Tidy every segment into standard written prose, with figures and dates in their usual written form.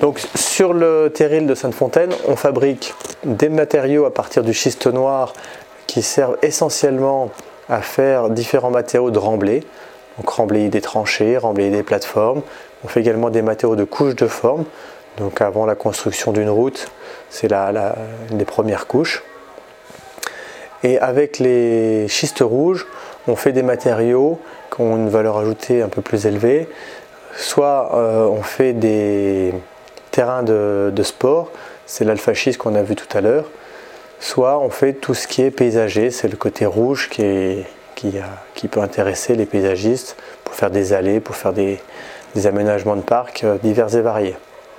Donc sur le terril de Sainte-Fontaine, on fabrique des matériaux à partir du schiste noir qui servent essentiellement à faire différents matériaux de remblai. Donc remblayer des tranchées, remblayer des plateformes. On fait également des matériaux de couches de forme. Donc avant la construction d'une route, c'est une des premières couches. Et avec les schistes rouges, on fait des matériaux qui ont une valeur ajoutée un peu plus élevée. Soit on fait des terrains de sport, c'est l'alpha-schiste qu'on a vu tout à l'heure. Soit on fait tout ce qui est paysager, c'est le côté rouge qui peut intéresser les paysagistes pour faire des allées, pour faire des aménagements de parcs divers et variés.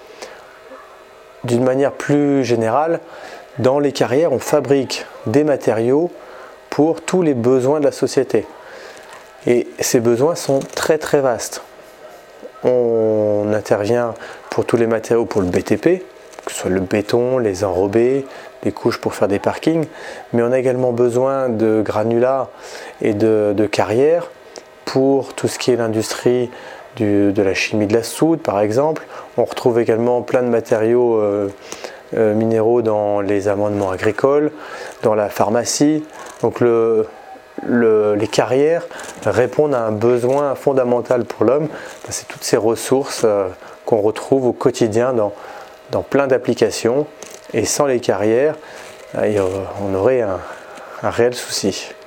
D'une manière plus générale, dans les carrières, on fabrique des matériaux pour tous les besoins de la société. Et ces besoins sont très très vastes. On intervient pour tous les matériaux pour le BTP, que ce soit le béton, les enrobés, des couches pour faire des parkings, mais on a également besoin de granulats et de carrières pour tout ce qui est l'industrie de la chimie de la soude par exemple. On retrouve également plein de matériaux minéraux dans les amendements agricoles, dans la pharmacie. Donc les carrières répondent à un besoin fondamental pour l'homme. C'est toutes ces ressources qu'on retrouve au quotidien dans plein d'applications. Et sans les carrières, on aurait un réel souci.